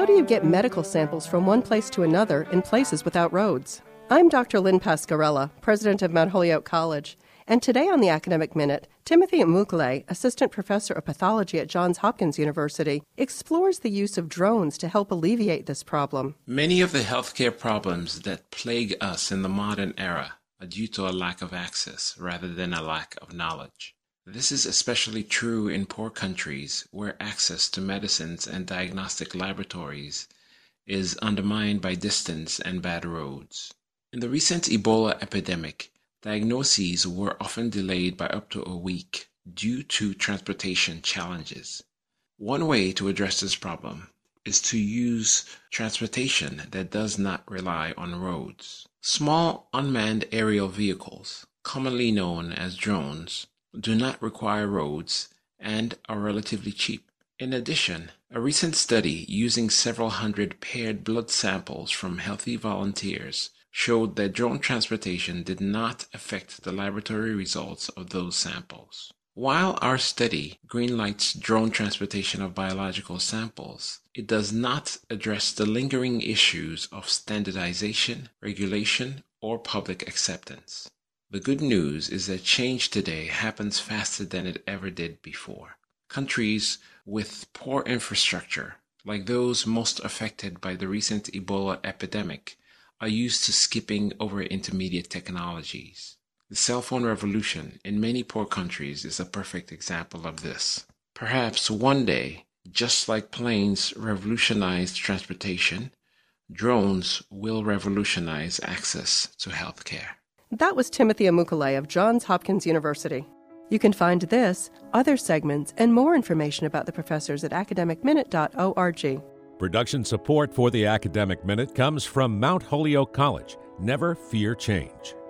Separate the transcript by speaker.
Speaker 1: How do you get medical samples from one place to another in places without roads? I'm Dr. Lynn Pasquarella, president of Mount Holyoke College, and today on the Academic Minute, Timothy Amukleye, assistant professor of pathology at Johns Hopkins University, explores the use of drones to help alleviate this problem.
Speaker 2: Many of the healthcare problems that plague us in the modern era are due to a lack of access rather than a lack of knowledge. This is especially true in poor countries where access to medicines and diagnostic laboratories is undermined by distance and bad roads. In the recent Ebola epidemic, diagnoses were often delayed by up to a week due to transportation challenges. One way to address this problem is to use transportation that does not rely on roads. Small unmanned aerial vehicles, commonly known as drones, do not require roads and are relatively cheap. In addition, a recent study using several hundred paired blood samples from healthy volunteers showed that drone transportation did not affect the laboratory results of those samples. While our study greenlights drone transportation of biological samples, it does not address the lingering issues of standardization, regulation, or public acceptance. The good news is that change today happens faster than it ever did before. Countries with poor infrastructure, like those most affected by the recent Ebola epidemic, are used to skipping over intermediate technologies. The cell phone revolution in many poor countries is a perfect example of this. Perhaps one day, just like planes revolutionized transportation, drones will revolutionize access to healthcare.
Speaker 1: That was Timothy Amukleye of Johns Hopkins University. You can find this, other segments, and more information about the professors at academicminute.org.
Speaker 3: Production support for the Academic Minute comes from Mount Holyoke College. Never fear change.